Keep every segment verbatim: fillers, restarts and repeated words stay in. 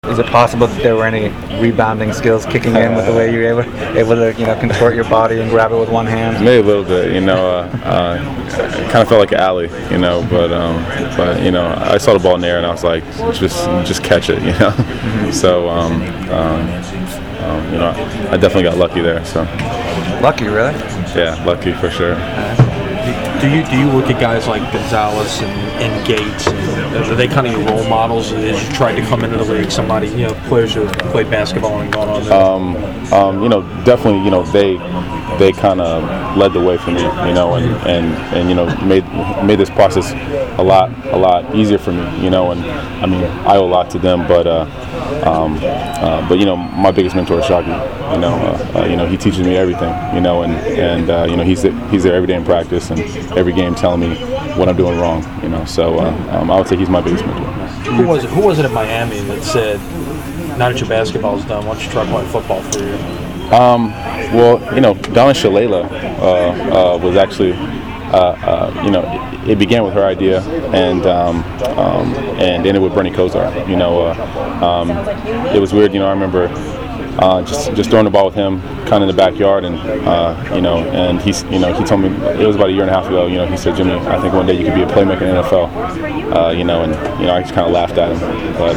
Is it possible that there were any rebounding skills kicking in with the way you were able, able to, you know, contort your body and grab it with one hand? Maybe a little bit, you know. Uh, uh, it kind of felt like an alley, you know. But, um, but you know, I saw the ball in the air and I was like, just, just catch it, you know. Mm-hmm. So, um, um, um, you know, I definitely got lucky there. So. Lucky, really? Yeah, lucky for sure. Uh, do you do you look at guys like Gonzalez and, and Gates? And are they kind of your role models as you tried to come into the league? Somebody, you know, players who have played basketball and gone on there. Um, um, you know, definitely, you know, they they kind of led the way for me, you know, and, and, and you know made made this process a lot a lot easier for me, you know. And I mean, I owe a lot to them, but uh, um, uh, but you know, my biggest mentor is Shockey. You know, uh, uh, you know, he teaches me everything, you know, and and uh, you know, he's he's there every day in practice and every game telling me what I'm doing wrong, you know. So uh, um, I would say he's my biggest mentor. Who was it? Who was it in Miami that said, "Now that your basketball's done, why don't you try playing football for you?" Um, well, you know, Darlin Shalala uh, uh, was actually, uh, uh, you know, it, it began with her idea, and um, um, and ended with Bernie Kosar. You know, uh, um, it was weird. You know, I remember. Uh, just just throwing the ball with him, kind of in the backyard, and uh, you know, and he's you know he told me it was about a year and a half ago. You know, he said, Jimmy, I think one day you could be a playmaker in the N F L. Uh, you know, and you know I just kind of laughed at him, but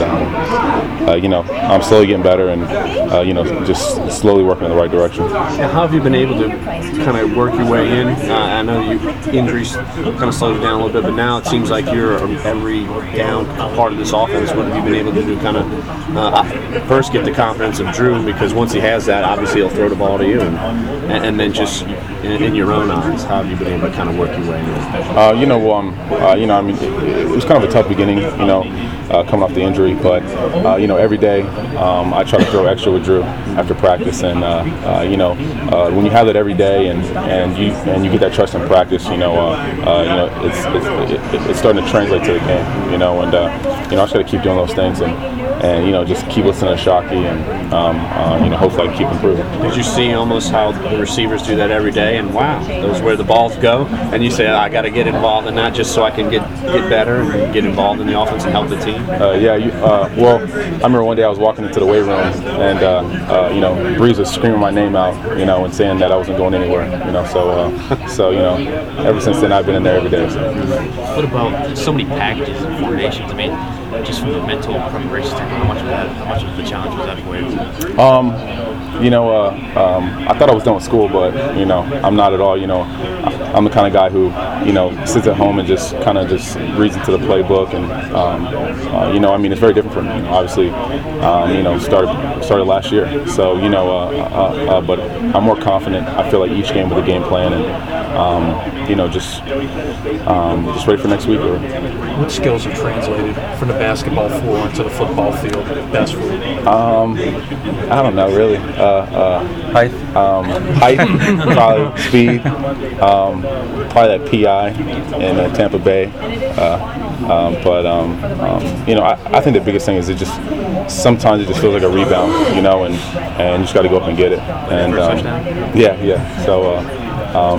um, uh, you know I'm slowly getting better, and uh, you know just slowly working in the right direction. And how have you been able to kind of work your way in? Uh, I know you injuries kind of slowed you down a little bit, but now it seems like you're every down part of this offense. What have you been able to do? Kind of uh, first get the confidence of Drew. Because once he has that, obviously he'll throw the ball to you, and, and then just in, in your own eyes, how have you been able to kind of work your way in? Uh, you know, um, uh, you know, I mean, it, it was kind of a tough beginning, you know, uh, coming off the injury, but uh, you know, every day um, I try to throw extra with Drew after practice, and uh, uh, you know, uh, when you have that every day, and, and you and you get that trust in practice, you know, uh, uh, you know, it's it's, it, it's starting to translate to the game, you know, and uh, you know, I just got to keep doing those things, and and you know, just keep listening to Shockey, and um, uh, you know, hopefully I can keep improving. Did you see almost how the receivers do that every day, and wow, those where the balls go, and you say, I got to get involved in that just so I can get get better and get involved in the offense and help the team? Uh, yeah, you, uh, well, I remember one day I was walking into the weight room, and uh, uh, you know, Breeze was screaming my name out, you know, and saying that I wasn't going anywhere, you know. So, uh, so you know, ever since then I've been in there every day. So. What about so many packages and formations? I mean, just from the mental preparation standpoint, how much of that, how much of the challenge was that for you? Um, you know, uh, um, I thought I was done with school, but you know, I'm not at all. You know, I'm the kind of guy who, you know, sits at home and just kind of just reads into the playbook, and um, uh, you know, I mean, it's very different for me. You know, obviously, um, you know, started started last year, so you know, uh, uh, uh, but I'm more confident. I feel like each game with a game plan, and um, you know, just um, just ready for next week. Or, what skills have translated from the basketball floor to the football field best for you? Um, I don't know, really. Uh, uh, height, um, height, probably speed, um, probably that P I in uh, Tampa Bay. Uh, um, but um, um, you know, I, I think the biggest thing is it just sometimes it just feels like a rebound, you know, and and you just got to go up and get it. And um, yeah, yeah. So, uh, um,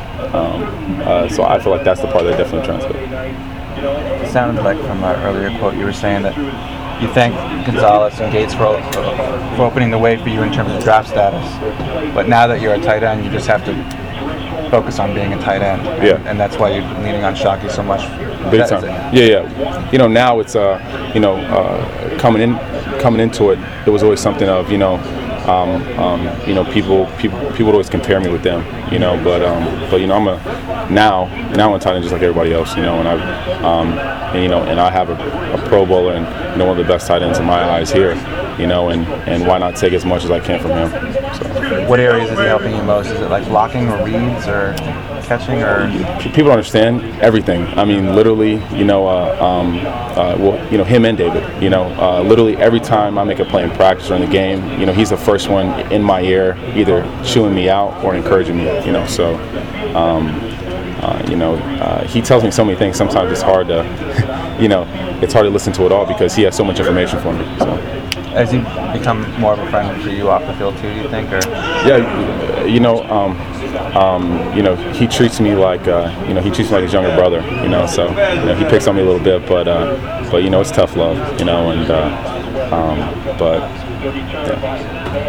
um, uh, so I feel like that's the part that definitely translates. It sounded like from an earlier quote you were saying that you thank Gonzalez and Gates for, for opening the way for you in terms of draft status. But now that you're a tight end, you just have to focus on being a tight end. And, yeah. and that's why you're leaning on Shockey so much. Big time. Yeah, yeah. You know, now it's, uh, you know, uh, coming in, coming into it, it was always something of, you know, Um, um, you know, people, people, people would always compare me with them, you know. But, um, but you know, I'm a now, now I'm a tight end just like everybody else, you know. And I, um, and, you know, and I have a, a Pro Bowler and you know one of the best tight ends in my eyes here, you know. And, and why not take as much as I can from him? So. What areas is he helping you most? Is it like blocking or reads or catching or? People don't understand everything. I mean, literally, you know, uh, um, uh, well, you know, him and David, you know, uh, literally every time I make a play in practice or in the game, you know, he's the first one in my ear, either chewing me out or encouraging me, you know. So, um, uh, you know, uh, he tells me so many things. Sometimes it's hard to, you know, it's hard to listen to it all because he has so much information for me. So. Has he become more of a friend for you off the field too, do you think? Or? Yeah, you know, um, um, you know, he treats me like, uh, you know, he treats me like his younger brother, you know, so, you know, he picks on me a little bit, but, uh, but you know, it's tough love, you know, and, uh, Um, but yeah.